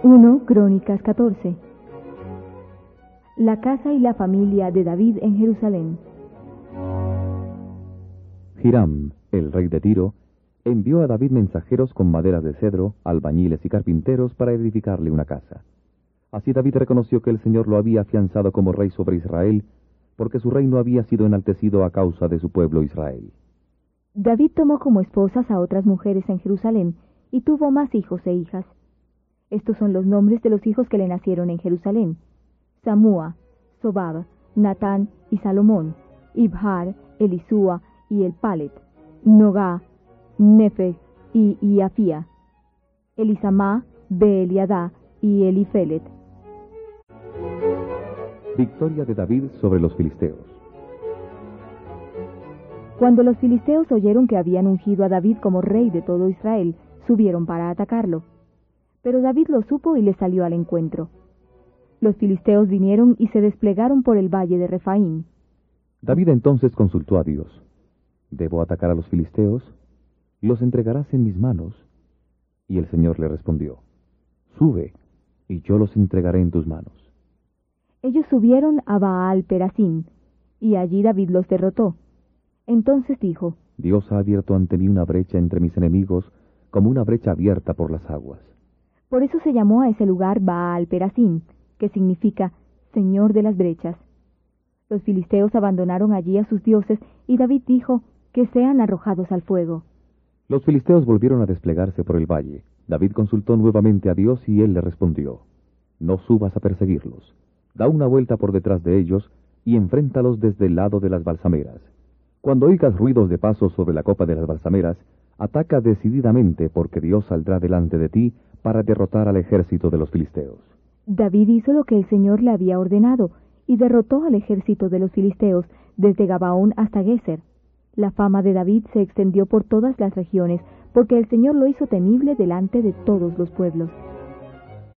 1 Crónicas 14. La casa y la familia de David en Jerusalén. Hiram, el rey de Tiro, envió a David mensajeros con maderas de cedro, albañiles y carpinteros para edificarle una casa. Así David reconoció que el Señor lo había afianzado como rey sobre Israel, porque su reino había sido enaltecido a causa de su pueblo Israel. David tomó como esposas a otras mujeres en Jerusalén y tuvo más hijos e hijas. Estos son los nombres de los hijos que le nacieron en Jerusalén: Samúa, Sobab, Natán y Salomón, Ibhar, Elisúa y Elpalet, Nogá, Nefeg y Iafía, Elisamá, Beeliadá y Elifelet. Victoria de David sobre los filisteos. Cuando los filisteos oyeron que habían ungido a David como rey de todo Israel, subieron para atacarlo. Pero David lo supo y le salió al encuentro. Los filisteos vinieron y se desplegaron por el valle de Refaim. David entonces consultó a Dios: ¿Debo atacar a los filisteos? ¿Los entregarás en mis manos? Y el Señor le respondió: Sube, y yo los entregaré en tus manos. Ellos subieron a Baal Perasim, y allí David los derrotó. Entonces dijo: Dios ha abierto ante mí una brecha entre mis enemigos, como una brecha abierta por las aguas. Por eso se llamó a ese lugar Baal Perasim, que significa Señor de las brechas. Los filisteos abandonaron allí a sus dioses, y David dijo: que sean arrojados al fuego. Los filisteos volvieron a desplegarse por el valle. David consultó nuevamente a Dios y él le respondió: No subas a perseguirlos. Da una vuelta por detrás de ellos y enfréntalos desde el lado de las balsameras. Cuando oigas ruidos de pasos sobre la copa de las balsameras, ataca decididamente, porque Dios saldrá delante de ti para derrotar al ejército de los filisteos. David hizo lo que el Señor le había ordenado, y derrotó al ejército de los filisteos desde Gabaón hasta Geser. La fama de David se extendió por todas las regiones, porque el Señor lo hizo temible delante de todos los pueblos.